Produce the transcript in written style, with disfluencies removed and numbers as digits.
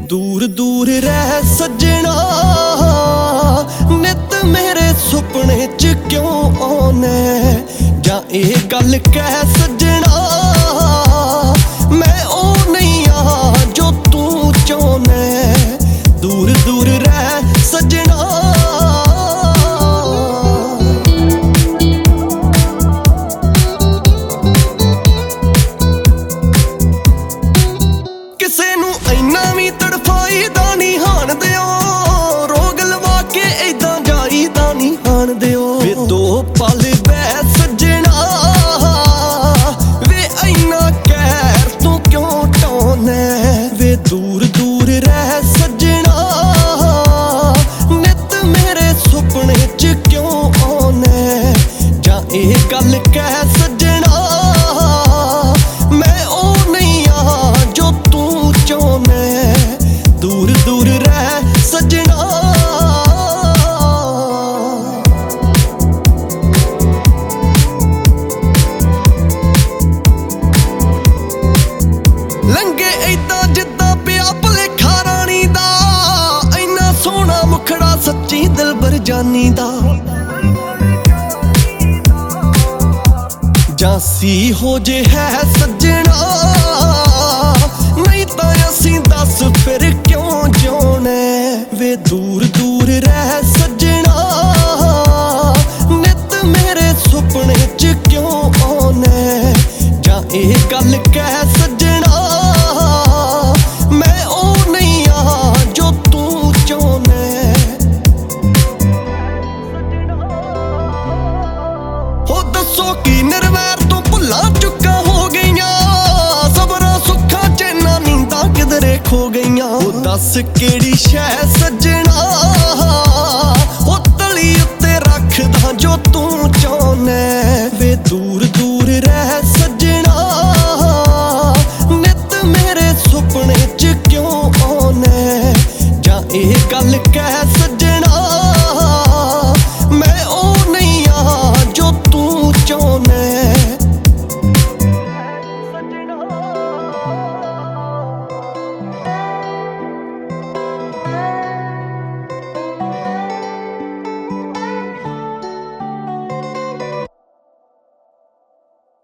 दूर दूर रह सजना नित मेरे सुपने च क्यों आने जां ये गल कह सजना मैं ओ नहीं आ जो तू चाहना दूर दूर रह सजना किसे नू इन्ना भी तड़फाईदा नहीं हाण दिओ रोग लवा के इदां जाईदा नहीं हाण दिओ वे दो पल बह सजना वे इन्ना कहर तू क्यों ढाउना वे दूर दूर रह सजना नित मेरे सुपने च क्यों आना जां ये गल कह सजना मैं ओ नहीं आ जो तू चाहना दूर दूर रह सजना लंघे इदां जिद्दां पिया भुलेखा रानी दा इन्ना सोहना मुखड़ा सच्ची दिलबर जानी दा जासी हो जे है सजना नहीं तां असीं दस फिर क्यों जिउणे वे दूर दूर रह सजना नित मेरे सुपने च क्यों आना जां ये गल कह सजना मैं ओ नहीं आ जो तू चाहना हो दसो की निर्वैर तो भुल्लां चुक्का हो गईयां सबरां सुखां चैनां नींदां किधरे खो गईयां हो दस केड़ी शै सजना हो तली उत्ते रखदा जो तू चाहना वे दूर